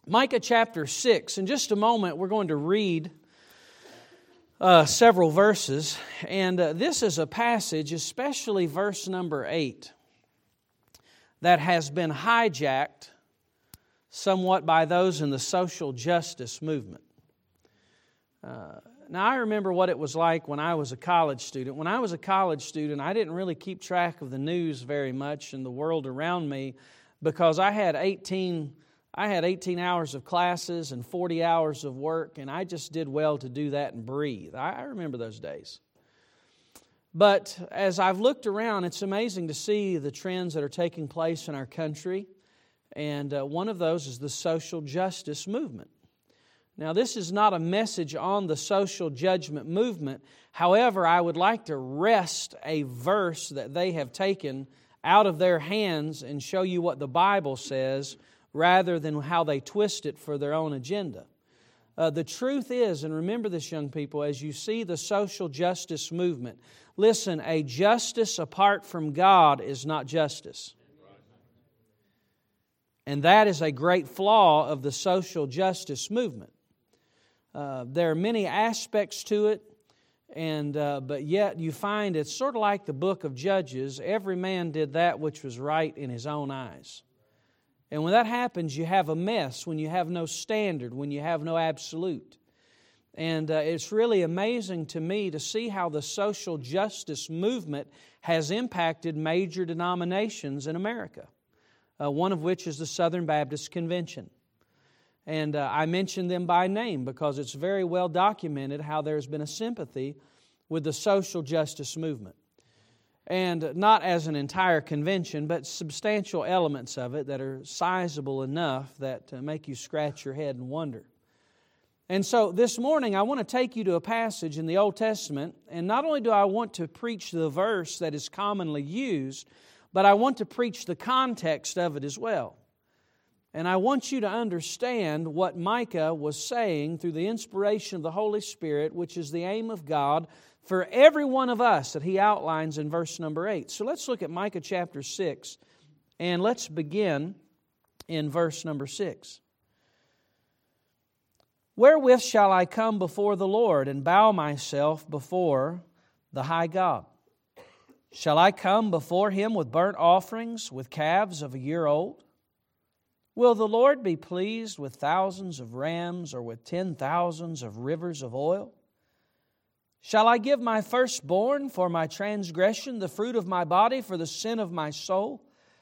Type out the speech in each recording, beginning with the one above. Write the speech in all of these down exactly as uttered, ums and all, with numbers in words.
Micah chapter six. In just a moment, we're going to read uh, several verses. And uh, this is a passage, especially verse number eight, that has been hijacked somewhat by those in the social justice movement. Uh, now, I remember what it was like when I was a college student. When I was a college student, I didn't really keep track of the news very much and the world around me because I had eighteen I had eighteen hours of classes and forty hours of work, and I just did well to do that and breathe. I, I remember those days. But as I've looked around, it's amazing to see the trends that are taking place in our country, and uh, one of those is the social justice movement. Now, this is not a message on the social judgment movement. However, I would like to wrest a verse that they have taken out of their hands and show you what the Bible says rather than how they twist it for their own agenda. Uh, the truth is, and remember this, young people, as you see the social justice movement, listen, a justice apart from God is not justice. And that is a great flaw of the social justice movement. Uh, there are many aspects to it, and uh, but yet you find it's sort of like the book of Judges. Every man did that which was right in his own eyes. And when that happens, you have a mess, when you have no standard, when you have no absolute. And uh, it's really amazing to me to see how the social justice movement has impacted major denominations in America, uh, one of which is the Southern Baptist Convention. And uh, I mention them by name because it's very well documented how there's been a sympathy with the social justice movement. And not as an entire convention, but substantial elements of it that are sizable enough that uh, make you scratch your head and wonder. And so this morning I want to take you to a passage in the Old Testament, and not only do I want to preach the verse that is commonly used, but I want to preach the context of it as well. And I want you to understand what Micah was saying through the inspiration of the Holy Spirit, which is the aim of God for every one of us that He outlines in verse number eight. So let's look at Micah chapter six, and let's begin in verse number six. Wherewith shall I come before the Lord and bow myself before the high God? Shall I come before Him with burnt offerings, with calves of a year old? Will the Lord be pleased with thousands of rams or with ten thousands of rivers of oil? Shall I give my firstborn for my transgression, the fruit of my body for the sin of my soul?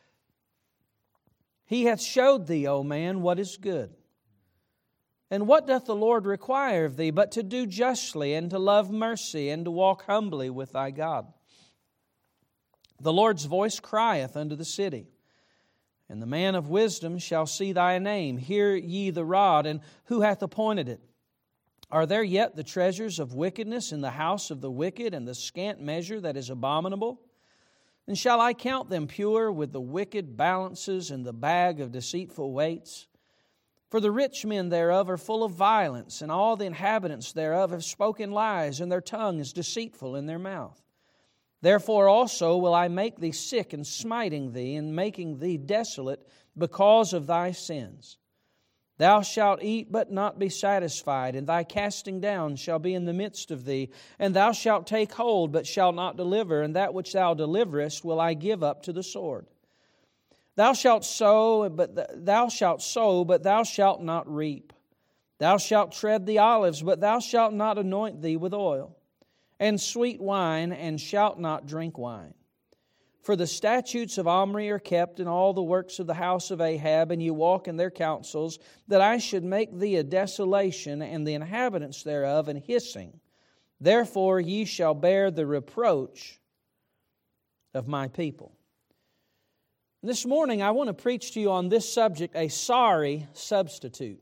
He hath showed thee, O man, what is good. And what doth the Lord require of thee but to do justly and to love mercy and to walk humbly with thy God? The Lord's voice crieth unto the city, and the man of wisdom shall see thy name. Hear ye the rod, and who hath appointed it? Are there yet the treasures of wickedness in the house of the wicked, and the scant measure that is abominable? And shall I count them pure with the wicked balances and the bag of deceitful weights? For the rich men thereof are full of violence, and all the inhabitants thereof have spoken lies, and their tongue is deceitful in their mouth. Therefore also will I make thee sick in smiting thee, and making thee desolate because of thy sins. Thou shalt eat, but not be satisfied, and thy casting down shall be in the midst of thee. And thou shalt take hold, but shalt not deliver, and that which thou deliverest will I give up to the sword. Thou shalt sow, but th- thou shalt sow, but thou shalt not reap. Thou shalt tread the olives, but thou shalt not anoint thee with oil, and sweet wine, and shalt not drink wine. For the statutes of Omri are kept in all the works of the house of Ahab, and ye walk in their counsels, that I should make thee a desolation, and the inhabitants thereof an hissing. Therefore ye shall bear the reproach of my people. This morning I want to preach to you on this subject, a sorry substitute.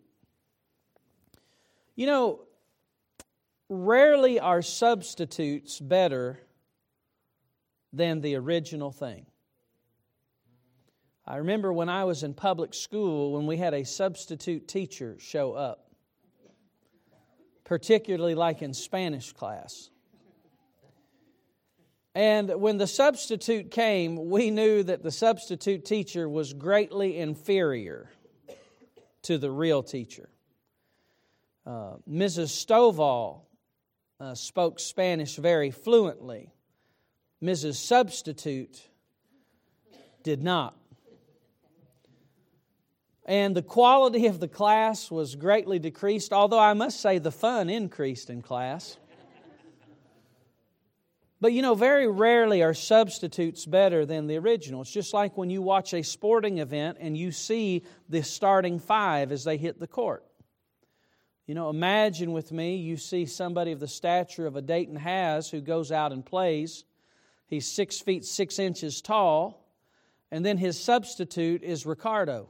You know, rarely are substitutes better than the original thing. I remember when I was in public school when we had a substitute teacher show up, particularly like in Spanish class. And when the substitute came, we knew that the substitute teacher was greatly inferior to the real teacher. Uh, Missus Stovall uh, spoke Spanish very fluently. Missus Substitute did not. And the quality of the class was greatly decreased, although I must say the fun increased in class. But you know, very rarely are substitutes better than the original. It's just like when you watch a sporting event and you see the starting five as they hit the court. You know, imagine with me, you see somebody of the stature of a Dayton Has who goes out and plays. He's six feet six inches tall, and then his substitute is Ricardo.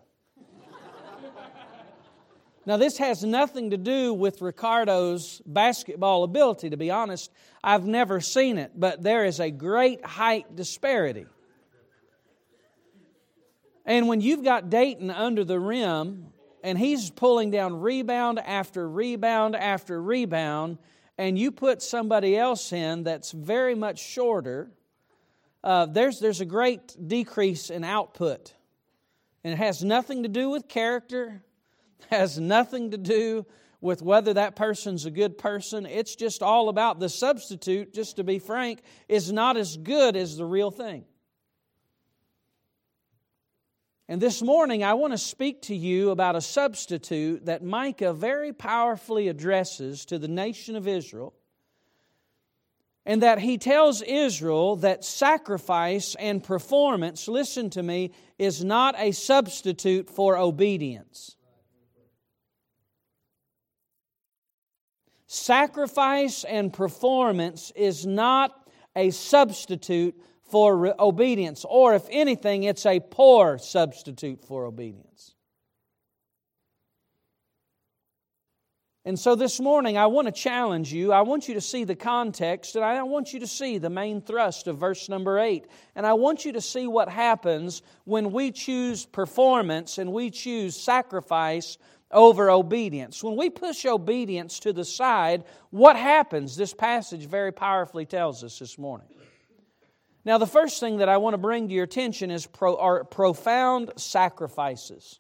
Now, this has nothing to do with Ricardo's basketball ability, to be honest. I've never seen it, but there is a great height disparity. And when you've got Dayton under the rim, and he's pulling down rebound after rebound after rebound, and you put somebody else in that's very much shorter, uh, there's, there's a great decrease in output. And it has nothing to do with character, has nothing to do with whether that person's a good person. It's just all about the substitute, just to be frank, is not as good as the real thing. And this morning I want to speak to you about a substitute that Micah very powerfully addresses to the nation of Israel, and that he tells Israel that sacrifice and performance, listen to me, is not a substitute for obedience. Sacrifice and performance is not a substitute for re- obedience, or if anything, it's a poor substitute for obedience. And so this morning I want to challenge you. I want you to see the context, and I want you to see the main thrust of verse number eight. And I want you to see what happens when we choose performance and we choose sacrifice over obedience. When we push obedience to the side, what happens? This passage very powerfully tells us this morning. Now, the first thing that I want to bring to your attention is pro, are profound sacrifices.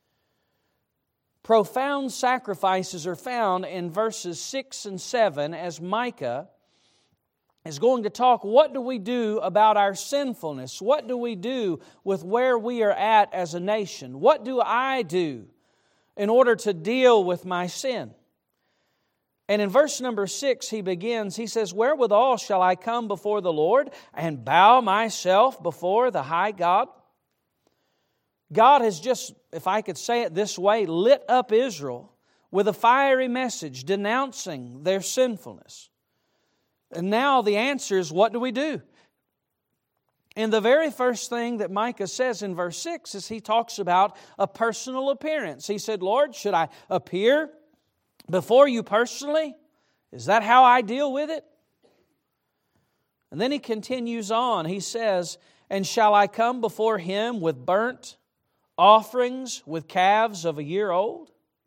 Profound sacrifices are found in verses six and seven as Micah is going to talk, what do we do about our sinfulness? What do we do with where we are at as a nation? What do I do in order to deal with my sin? And in verse number six, he begins, he says, wherewithal shall I come before the Lord and bow myself before the high God? God has just, if I could say it this way, lit up Israel with a fiery message denouncing their sinfulness. And now the answer is, what do we do? And the very first thing that Micah says in verse six is he talks about a personal appearance. He said, Lord, should I appear before you personally? Is that how I deal with it? And then he continues on. He says, and shall I come before him with burnt offerings, with calves of a year old?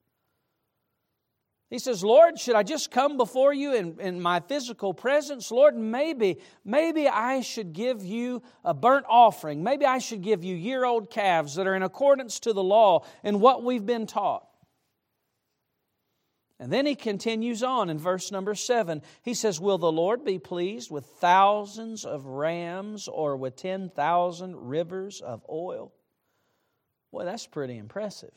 He says, Lord, should I just come before you in, in my physical presence? Lord, maybe, maybe I should give you a burnt offering. Maybe I should give you year-old calves that are in accordance to the law and what we've been taught. And then he continues on in verse number seven. He says, will the Lord be pleased with thousands of rams or with ten thousand rivers of oil? Boy, that's pretty impressive.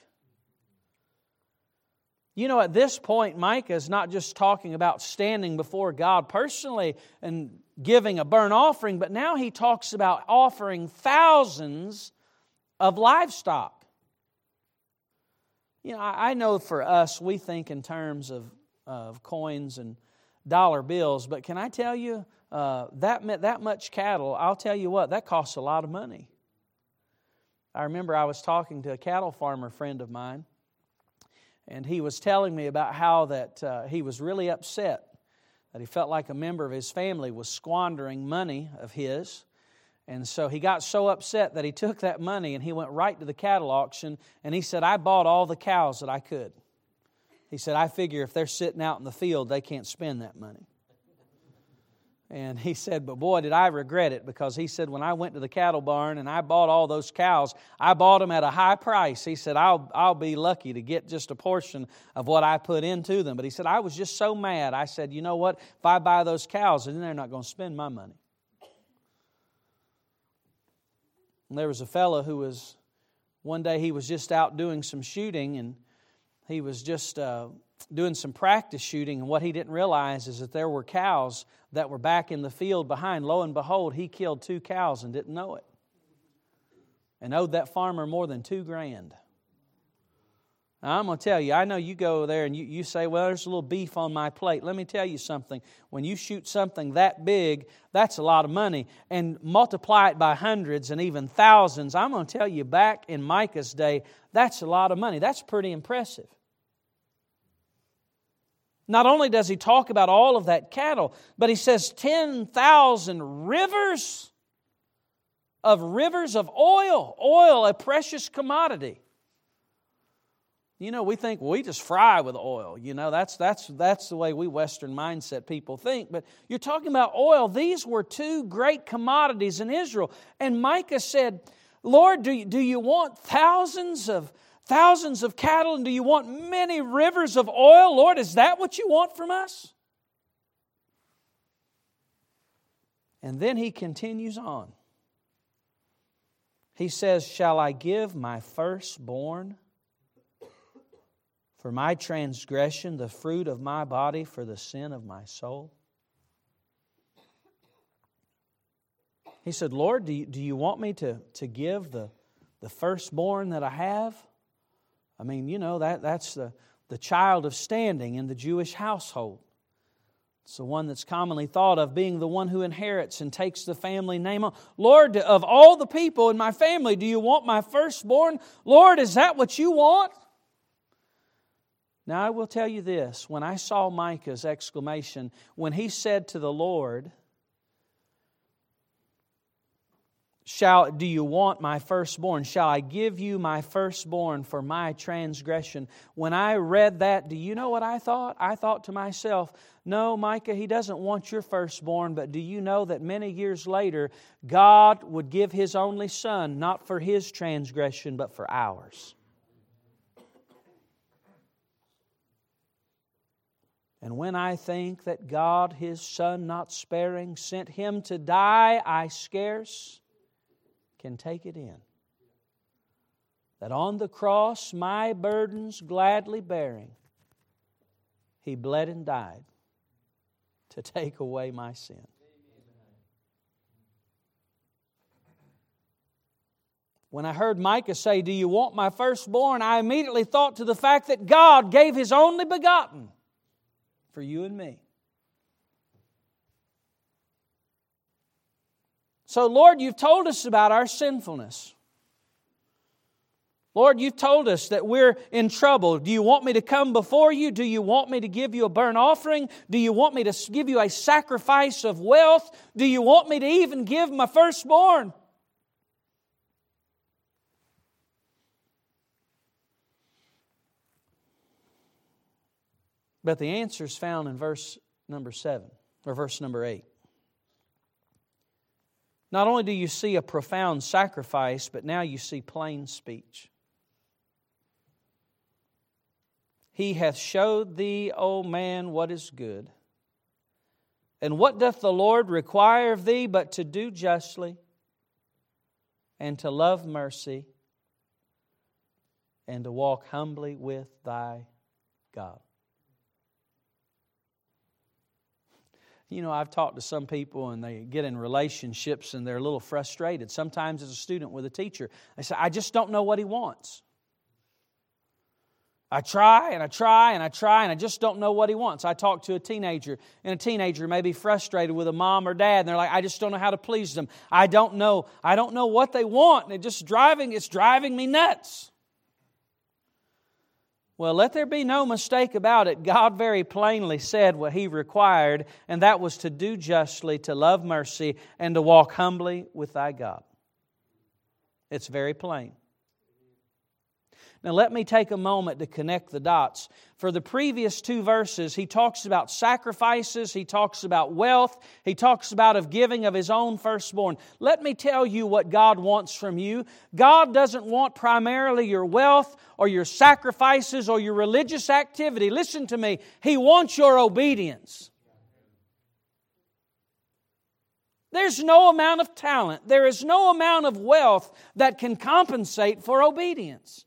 You know, at this point, Micah is not just talking about standing before God personally and giving a burnt offering, but now he talks about offering thousands of livestock. You know, I know for us, we think in terms of, of coins and dollar bills, but can I tell you, uh, that, that much cattle, I'll tell you what, that costs a lot of money. I remember I was talking to a cattle farmer friend of mine, and he was telling me about how that uh, he was really upset, that he felt like a member of his family was squandering money of his. And so he got so upset that he took that money and he went right to the cattle auction, and he said, I bought all the cows that I could. He said, I figure if they're sitting out in the field, they can't spend that money. And he said, but boy, did I regret it, because he said, when I went to the cattle barn and I bought all those cows, I bought them at a high price. He said, I'll, I'll be lucky to get just a portion of what I put into them. But he said, I was just so mad. I said, you know what? If I buy those cows, then they're not going to spend my money. And there was a fellow who was, one day he was just out doing some shooting, and he was just uh, doing some practice shooting, and what he didn't realize is that there were cows that were back in the field behind. Lo and behold, he killed two cows and didn't know it, and owed that farmer more than two grand. Now, I'm going to tell you, I know you go there and you, you say, well, there's a little beef on my plate. Let me tell you something. When you shoot something that big, that's a lot of money. And multiply it by hundreds and even thousands. I'm going to tell you, back in Micah's day, that's a lot of money. That's pretty impressive. Not only does he talk about all of that cattle, but he says ten thousand rivers of rivers of oil. Oil, a precious commodity. You know, we think, well, we just fry with oil. You know, that's that's that's the way we Western mindset people think. But you're talking about oil. These were two great commodities in Israel. And Micah said, Lord, do you, do you want thousands of thousands of cattle, and do you want many rivers of oil? Lord, is that what you want from us? And then he continues on. He says, shall I give my firstborn for my transgression, the fruit of my body for the sin of my soul? He said, Lord, do you, do you want me to, to give the, the firstborn that I have? I mean, you know, that, that's the, the child of standing in the Jewish household. It's the one that's commonly thought of being the one who inherits and takes the family name on. Lord, of all the people in my family, do you want my firstborn? Lord, is that what you want? Now, I will tell you this. When I saw Micah's exclamation, when he said to the Lord, Shall, do you want my firstborn? Shall I give you my firstborn for my transgression? When I read that, do you know what I thought? I thought to myself, no, Micah, He doesn't want your firstborn, but do you know that many years later, God would give His only Son, not for His transgression, but for ours? And when I think that God, His Son not sparing, sent Him to die, I scarce can take it in. That on the cross, my burdens gladly bearing, He bled and died to take away my sin. When I heard Micah say, do you want my firstborn? I immediately thought to the fact that God gave His only begotten for you and me. So, Lord, You've told us about our sinfulness. Lord, You've told us that we're in trouble. Do You want me to come before You? Do You want me to give You a burnt offering? Do You want me to give You a sacrifice of wealth? Do You want me to even give my firstborn? But the answer is found in verse number seven, or verse number eight. Not only do you see a profound sacrifice, but now you see plain speech. He hath showed thee, O man, what is good. And what doth the Lord require of thee but to do justly, and to love mercy, and to walk humbly with thy God? You know, I've talked to some people and they get in relationships and they're a little frustrated. Sometimes as a student with a teacher, they say, I just don't know what he wants. I try and I try and I try and I just don't know what he wants. I talk to a teenager and a teenager may be frustrated with a mom or dad and they're like, I just don't know how to please them. I don't know. I don't know what they want and it just driving, it's driving me nuts. Well, let there be no mistake about it. God very plainly said what He required, and that was to do justly, to love mercy, and to walk humbly with thy God. It's very plain. Now let me take a moment to connect the dots. For the previous two verses, he talks about sacrifices, he talks about wealth, he talks about of giving of his own firstborn. Let me tell you what God wants from you. God doesn't want primarily your wealth or your sacrifices or your religious activity. Listen to me, He wants your obedience. There's no amount of talent, there is no amount of wealth that can compensate for obedience.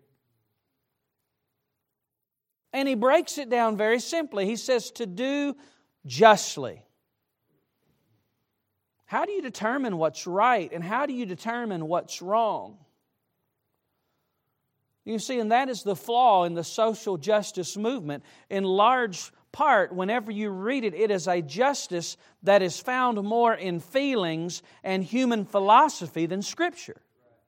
And he breaks it down very simply. He says to do justly. How do you determine what's right and how do you determine what's wrong? You see, and that is the flaw in the social justice movement. In large part, whenever you read it, it is a justice that is found more in feelings and human philosophy than Scripture.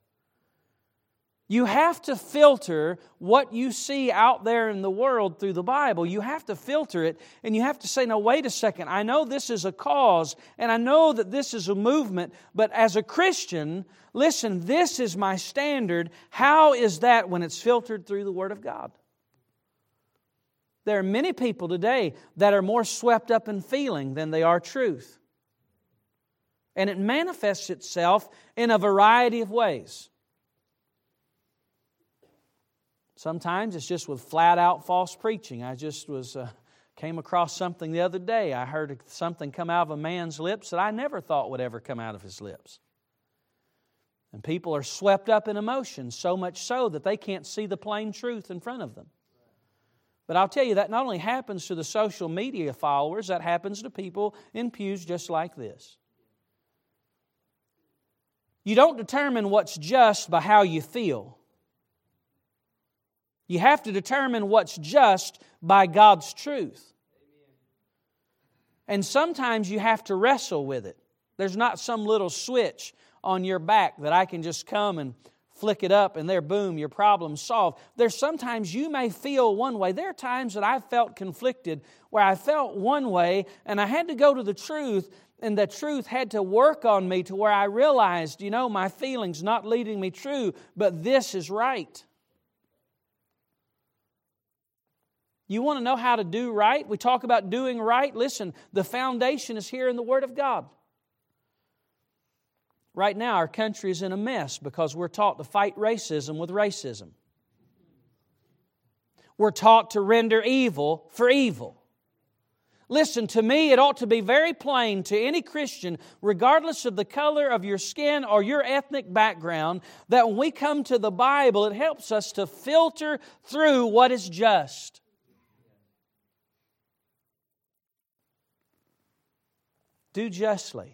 You have to filter what you see out there in the world through the Bible. You have to filter it and you have to say, no, wait a second. I know this is a cause and I know that this is a movement, but as a Christian, listen, this is my standard. How is that when it's filtered through the Word of God? There are many people today that are more swept up in feeling than they are truth. And it manifests itself in a variety of ways. Sometimes it's just with flat-out false preaching. I just was uh, came across something the other day. I heard something come out of a man's lips that I never thought would ever come out of his lips. And people are swept up in emotion, so much so that they can't see the plain truth in front of them. But I'll tell you, that not only happens to the social media followers, that happens to people in pews just like this. You don't determine what's just by how you feel. You have to determine what's just by God's truth. And sometimes you have to wrestle with it. There's not some little switch on your back that I can just come and flick it up and there, boom, your problem's solved. There's sometimes you may feel one way. There are times that I've felt conflicted where I felt one way and I had to go to the truth, and the truth had to work on me to where I realized, you know, my feelings not leading me true, but this is right. You want to know how to do right? We talk about doing right. Listen, the foundation is here in the Word of God. Right now, our country is in a mess because we're taught to fight racism with racism. We're taught to render evil for evil. Listen, to me, it ought to be very plain to any Christian, regardless of the color of your skin or your ethnic background, that when we come to the Bible, it helps us to filter through what is just. Do justly.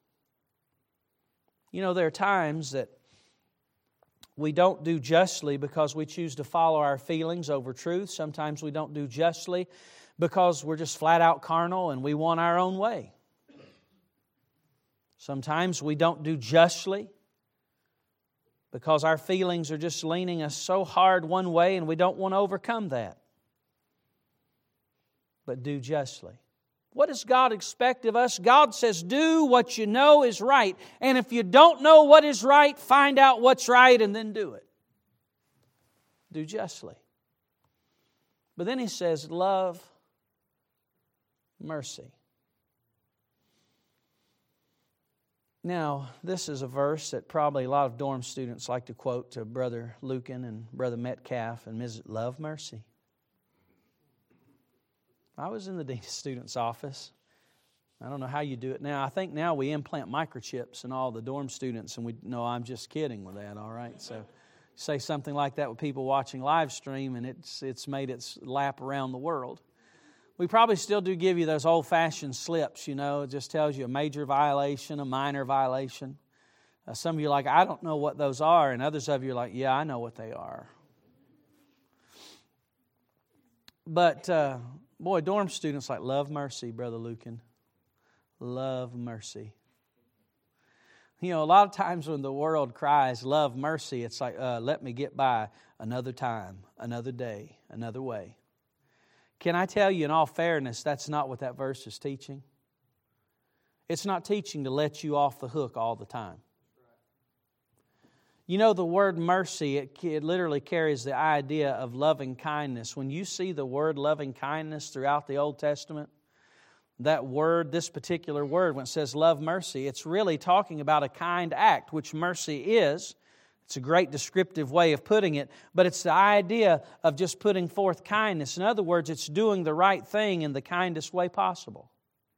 You know, there are times that we don't do justly because we choose to follow our feelings over truth. Sometimes we don't do justly because we're just flat out carnal and we want our own way. Sometimes we don't do justly because our feelings are just leaning us so hard one way and we don't want to overcome that. But do justly. What does God expect of us? God says, do what you know is right. And if you don't know what is right, find out what's right and then do it. Do justly. But then He says, love mercy. Now, this is a verse that probably a lot of dorm students like to quote to Brother Lucan and Brother Metcalf and Missus Love mercy. I was in the dean of students' office. I don't know how you do it now. I think now we implant microchips in all the dorm students, and we know I'm just kidding with that, all right? So say something like that with people watching live stream, and it's it's made its lap around the world. We probably still do give you those old-fashioned slips, you know. It just tells you a major violation, a minor violation. Uh, some of you are like, I don't know what those are, and others of you are like, yeah, I know what they are. But... Uh, Boy, dorm students like, love mercy, Brother Lucan. Love mercy. You know, a lot of times when the world cries, love mercy, it's like, uh, let me get by another time, another day, another way. Can I tell you in all fairness, that's not what that verse is teaching? It's not teaching to let you off the hook all the time. You know, the word mercy, it, it literally carries the idea of loving kindness. When you see the word loving kindness throughout the Old Testament, that word, this particular word, when it says love mercy, it's really talking about a kind act, which mercy is. It's a great descriptive way of putting it, but it's the idea of just putting forth kindness. In other words, it's doing the right thing in the kindest way possible.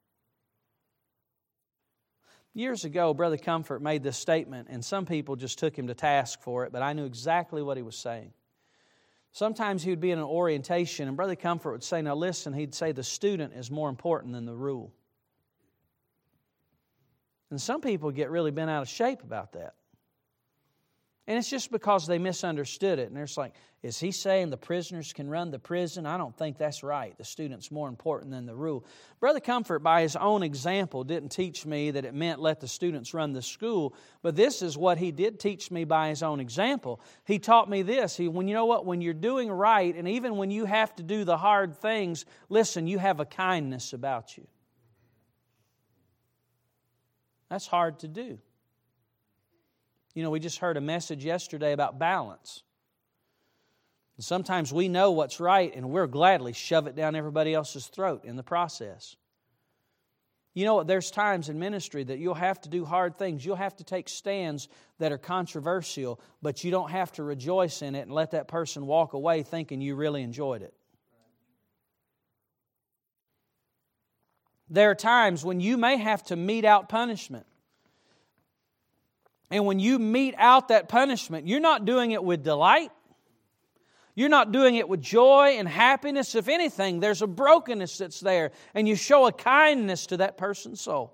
Years ago, Brother Comfort made this statement, and some people just took him to task for it, but I knew exactly what he was saying. Sometimes he would be in an orientation, and Brother Comfort would say, now listen, he'd say the student is more important than the rule. And some people get really bent out of shape about that. And it's just because they misunderstood it. And they're just like, is he saying the prisoners can run the prison? I don't think that's right. The student's more important than the rule. Brother Comfort, by his own example, didn't teach me that it meant let the students run the school. But this is what he did teach me by his own example. He taught me this. He, when you know what? When you're doing right, and even when you have to do the hard things, listen, you have a kindness about you. That's hard to do. You know, we just heard a message yesterday about balance. And sometimes we know what's right and we'll gladly shove it down everybody else's throat in the process. You know what? There's times in ministry that you'll have to do hard things. You'll have to take stands that are controversial, but you don't have to rejoice in it and let that person walk away thinking you really enjoyed it. There are times when you may have to mete out punishment. And when you mete out that punishment, you're not doing it with delight. You're not doing it with joy and happiness. If anything, there's a brokenness that's there, and you show a kindness to that person's soul.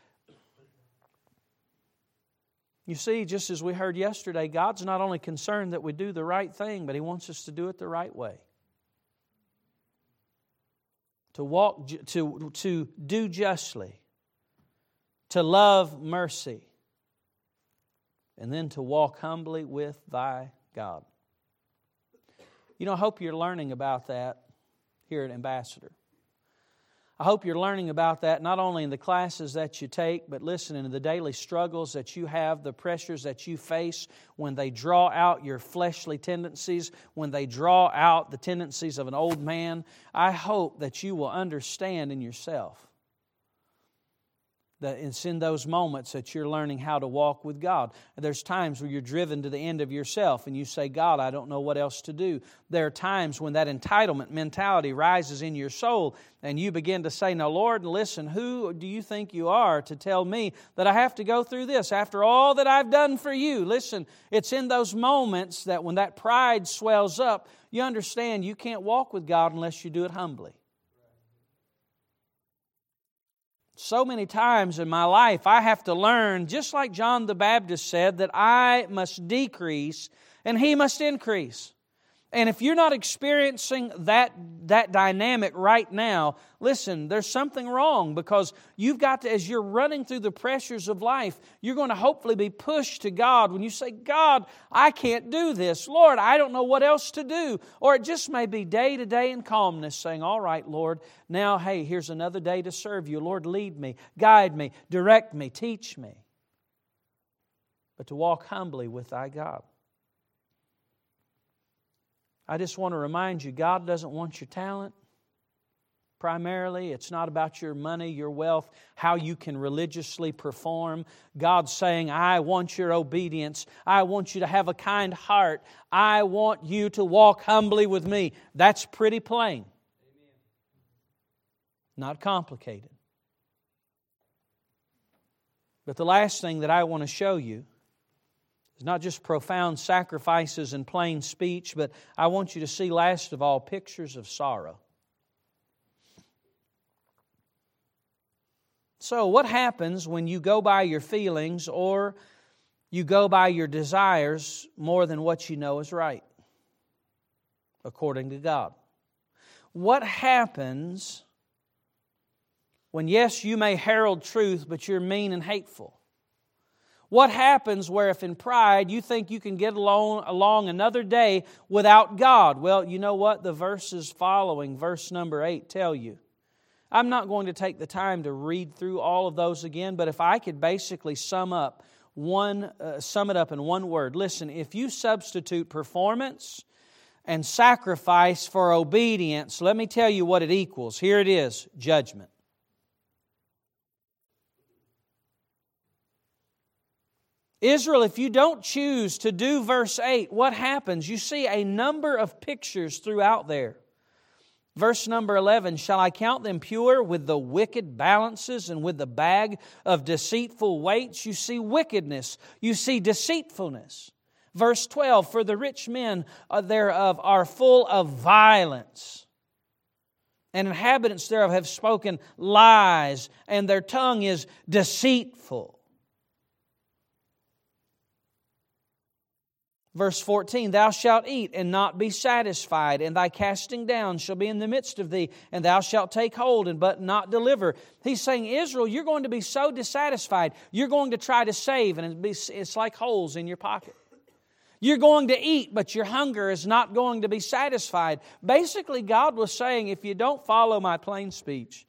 You see, just as we heard yesterday, God's not only concerned that we do the right thing, but He wants us to do it the right way. To walk, to, to do justly, to love mercy, and then to walk humbly with thy God. You know, I hope you're learning about that here at Ambassador. I hope you're learning about that not only in the classes that you take, but listen, in the daily struggles that you have, the pressures that you face when they draw out your fleshly tendencies, when they draw out the tendencies of an old man. I hope that you will understand in yourself that it's in those moments that you're learning how to walk with God. There's times where you're driven to the end of yourself and you say, God, I don't know what else to do. There are times when that entitlement mentality rises in your soul and you begin to say, now Lord, listen, who do you think you are to tell me that I have to go through this after all that I've done for you? Listen, it's in those moments that when that pride swells up, you understand you can't walk with God unless you do it humbly. So many times in my life, I have to learn, just like John the Baptist said, that I must decrease and He must increase. And if you're not experiencing that, that dynamic right now, listen, there's something wrong, because you've got to, as you're running through the pressures of life, you're going to hopefully be pushed to God when you say, God, I can't do this. Lord, I don't know what else to do. Or it just may be day to day in calmness saying, all right, Lord, now, hey, here's another day to serve you. Lord, lead me, guide me, direct me, teach me. But to walk humbly with thy God. I just want to remind you, God doesn't want your talent. Primarily, it's not about your money, your wealth, how you can religiously perform. God's saying, I want your obedience. I want you to have a kind heart. I want you to walk humbly with me. That's pretty plain. Amen. Not complicated. But the last thing that I want to show you is not just profound sacrifices and plain speech, but I want you to see, last of all, pictures of sorrow. So what happens when you go by your feelings or you go by your desires more than what you know is right, according to God? What happens when, yes, you may herald truth, but you're mean and hateful? What happens where if in pride you think you can get along, along another day without God? Well, you know what? The verses following, verse number eight, tell you. I'm not going to take the time to read through all of those again, but if I could basically sum up one, uh, sum it up in one word. Listen, if you substitute performance and sacrifice for obedience, let me tell you what it equals. Here it is, judgment. Israel, if you don't choose to do verse eight, what happens? You see a number of pictures throughout there. Verse number eleven, shall I count them pure with the wicked balances and with the bag of deceitful weights? You see wickedness, you see deceitfulness. Verse twelve, for the rich men thereof are full of violence, and inhabitants thereof have spoken lies, and their tongue is deceitful. Verse fourteen, thou shalt eat and not be satisfied, and thy casting down shall be in the midst of thee, and thou shalt take hold and but not deliver. He's saying, Israel, you're going to be so dissatisfied, you're going to try to save, and it's like holes in your pocket. You're going to eat, but your hunger is not going to be satisfied. Basically, God was saying, if you don't follow my plain speech,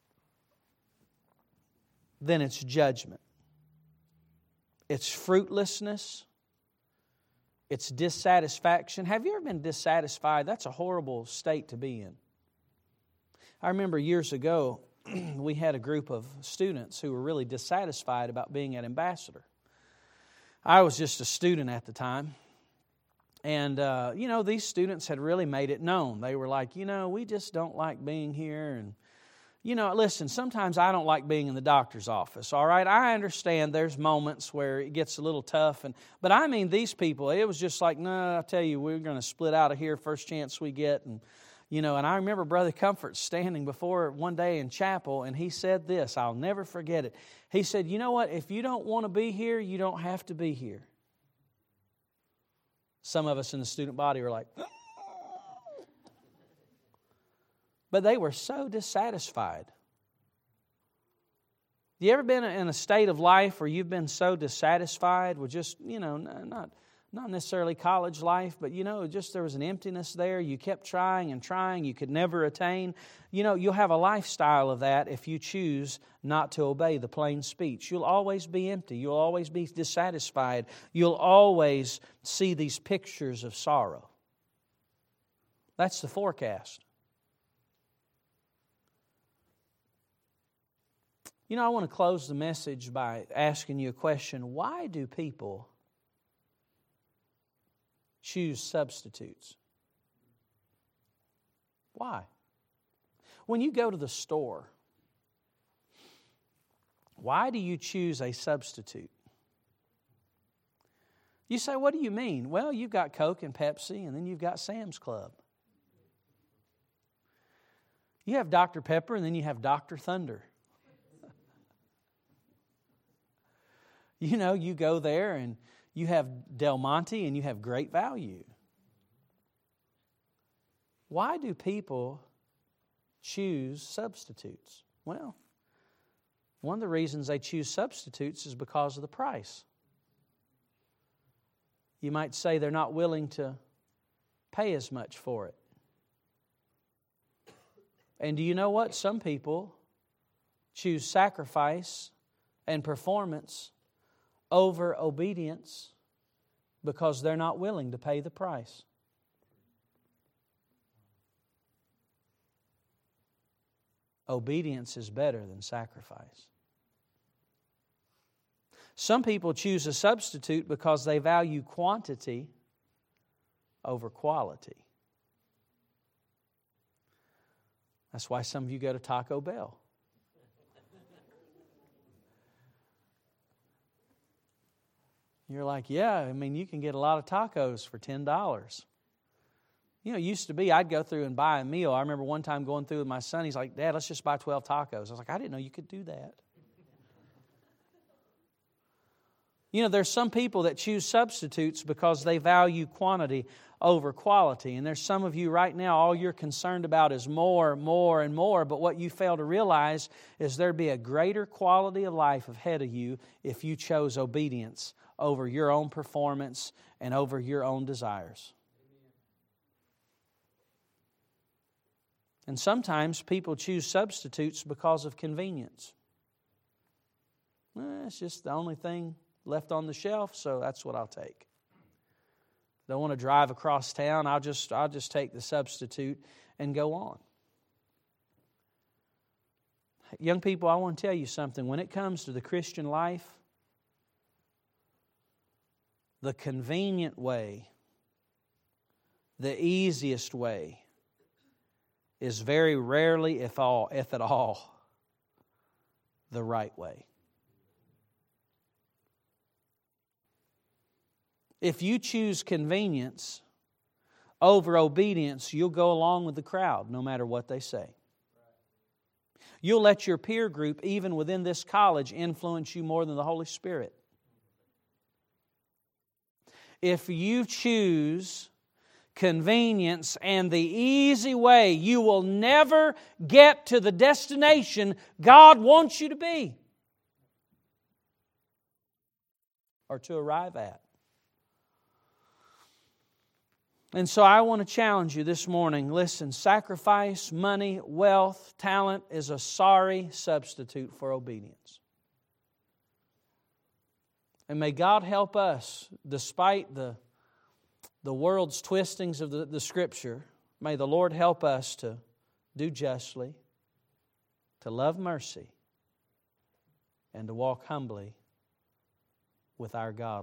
then it's judgment. It's fruitlessness. It's dissatisfaction. Have you ever been dissatisfied? That's a horrible state to be in. I remember years ago, we had a group of students who were really dissatisfied about being at Ambassador. I was just a student at the time. And, uh, you know, these students had really made it known. They were like, you know, we just don't like being here. And, you know, listen, sometimes I don't like being in the doctor's office, all right? I understand there's moments where it gets a little tough. and But I mean, these people, it was just like, no, I tell you, we're going to split out of here first chance we get. And, you know, and I remember Brother Comfort standing before one day in chapel, and he said this, I'll never forget it. He said, you know what, if you don't want to be here, you don't have to be here. Some of us in the student body were like, but they were so dissatisfied. You ever been in a state of life where you've been so dissatisfied with just, you know, not not necessarily college life, but, you know, just there was an emptiness there. You kept trying and trying. You could never attain. You know, you'll have a lifestyle of that if you choose not to obey the plain speech. You'll always be empty. You'll always be dissatisfied. You'll always see these pictures of sorrow. That's the forecast. You know, I want to close the message by asking you a question. Why do people choose substitutes? Why? When you go to the store, why do you choose a substitute? You say, what do you mean? Well, you've got Coke and Pepsi, and then you've got Sam's Club. You have Doctor Pepper, and then you have Doctor Thunder. You know, you go there and you have Del Monte and you have Great Value. Why do people choose substitutes? Well, one of the reasons they choose substitutes is because of the price. You might say they're not willing to pay as much for it. And do you know what? Some people choose sacrifice and performance over obedience because they're not willing to pay the price. Obedience is better than sacrifice. Some people choose a substitute because they value quantity over quality. That's why some of you go to Taco Bell. You're like, yeah, I mean, you can get a lot of tacos for ten dollars. You know, it used to be I'd go through and buy a meal. I remember one time going through with my son. He's like, Dad, let's just buy twelve tacos. I was like, I didn't know you could do that. You know, there's some people that choose substitutes because they value quantity over quality. And there's some of you right now, all you're concerned about is more, more, and more. But what you fail to realize is there'd be a greater quality of life ahead of you if you chose obedience over your own performance and over your own desires. And sometimes people choose substitutes because of convenience. Well, it's just the only thing left on the shelf, so that's what I'll take. Don't want to drive across town, I'll just, I'll just take the substitute and go on. Young people, I want to tell you something. When it comes to the Christian life, the convenient way, the easiest way, is very rarely, if all, if at all, the right way. If you choose convenience over obedience, you'll go along with the crowd no matter what they say. You'll let your peer group, even within this college, influence you more than the Holy Spirit. If you choose convenience and the easy way, you will never get to the destination God wants you to be or to arrive at. And so I want to challenge you this morning. Listen, sacrifice, money, wealth, talent is a sorry substitute for obedience. And may God help us, despite the, the world's twistings of the, the Scripture, may the Lord help us to do justly, to love mercy, and to walk humbly with our God.